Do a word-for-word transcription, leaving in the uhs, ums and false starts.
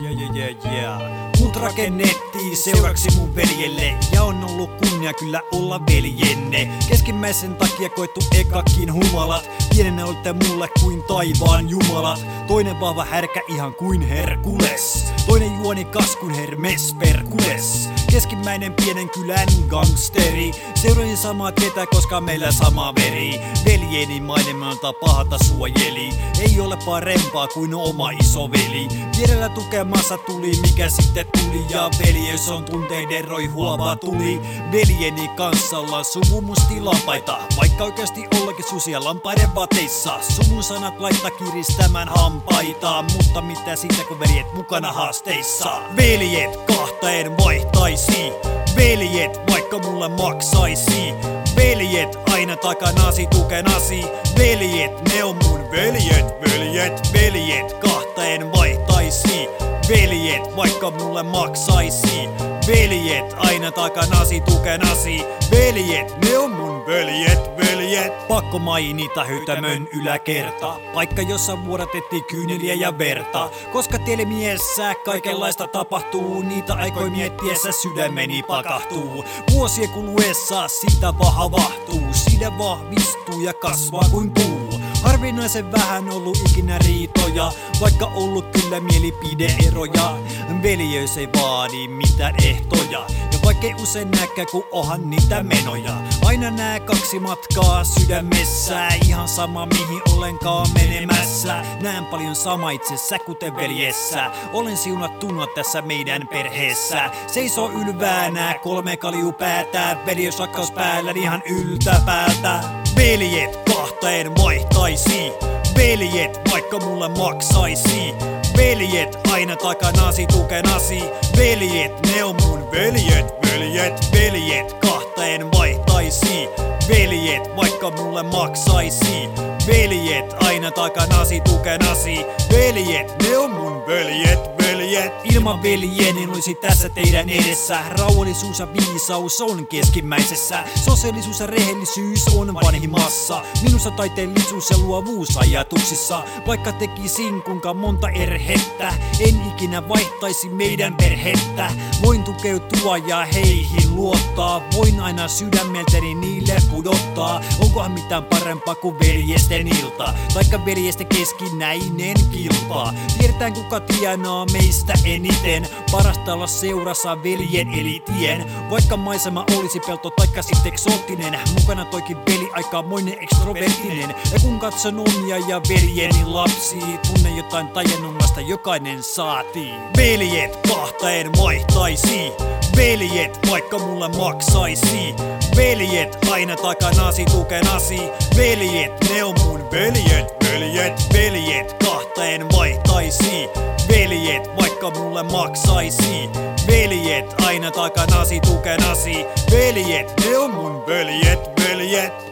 Yeah, yeah, yeah, yeah. Mut rakennettiin seuraksi mun veljelle, ja on ollut kunnia kyllä olla veljenne. Keskimmäisen takia koettu ekakin humalat, pienenä olitte mulle kuin taivaan jumalat. Toinen vahva härkä ihan kuin Herkules, toinen juonikas kuin Hermes Perkules. Keskimmäinen pienen kylän gangsteri, seurasin samaa tietä, koska meillä sama veri. Veljeni mainemalta pahata suojeli, ei ole parempaa kuin oma isoveli. Vierellä tukemassa tuli, mikä sitten tuli, ja veljeys on tunteiden roihuava tuli. Veljeni kanssa ollaan suvumusti lampaita, vaikka oikeasti ollakin susia lampaiden vateissa. Suvun sanat laittaa kiristämään hampaita, mutta mitä siitä kun veljet mukana haasteissa. Veljet kahtaen vaihtaisi, veljet vaikka mulle maksaisi. Veljet aina takanasi tukenasi, veljet ne on mun veljet, veljet, veljet kahtaen vaihtaisi. Veljet vaikka mulle maksaisi, veljet aina takanasi tukenasi. Veljet ne on mun veljet, veljet. Pakko mainita Höytämön yläkerta, paikka jossa vuodatettiin kyyneliä ja verta. Koska telmiessä kaikenlaista tapahtuu, niitä aikoi miettiessä sydämeni pakahtuu. Vuosien kuluessa sitä vaan havahtuu, side vahvistuu ja kasvaa kuin puu. Harvinaisen vähän ollut ikinä riitoja, vaikka ollut kyllä mielipideeroja. Veljeys ei vaadi mitään ehtoja, ja vaikkei usein näkään, kun onhan niitä menoja. Aina nää kaksi matkaa sydämessä, ihan sama mihin olenkaan menemässä. Näen paljon sama itsessä kuten veljessä, olen siunattuna tässä meidän perheessä. Seisoo ylväänä kolme kaljupäätä, veljeys rakkaus päällä ihan yltäpäältä. Veljet kahtaen vaihtaisi, veljet vaikka mulle maksaisi. Veljet aina takanasi tukenasi, veljet ne on mun veljet, veljet, veljet kahtaen vaihtaisi. Veljet vaikka mulle maksaisi, veljet aina takanasi tukenasi. Veljet ne on mun veljet, veljet. Ilman veljeni olisi tässä teidän edessä. Rauhallisuus ja viisaus on keskimmäisessä, sosiaalisuus ja rehellisyys on vanhimmassa. Minussa taiteellisuus ja luovuus ajatuksissa, vaikka tekisin kuinka monta erhettä, en ikinä vaihtaisi meidän perhettä. Voin tukeutua ja heihin luottaa, voin aina sydämeltäni niille pudottaa. Onkohan mitään parempaa kuin veljesten ilta, taikka veljesten keskinäinen kilpa. Tiedetään kuka tienaa meistä eniten, parasta olla seurassa veljen eli tien. Vaikka maisema olisi pelto taikka sitten eksoottinen, mukana toikin veli aikamoinen ekstrovertinen. Ja kun katson omia ja veljeni lapsi, tunne jotain tajennumasta jokainen saati. Veljet kahtaen vaihtaisi, veljet vaikka mulle maksaisi. Veljet aina takanasi tukenasi, veljet ne on mun veljet, veljet, veljet kahtaen vaihtaisi. Veljet vaikka mulle maksaisi, veljet aina takanasi tukenasi. Veljet ne on mun veljet, veljet.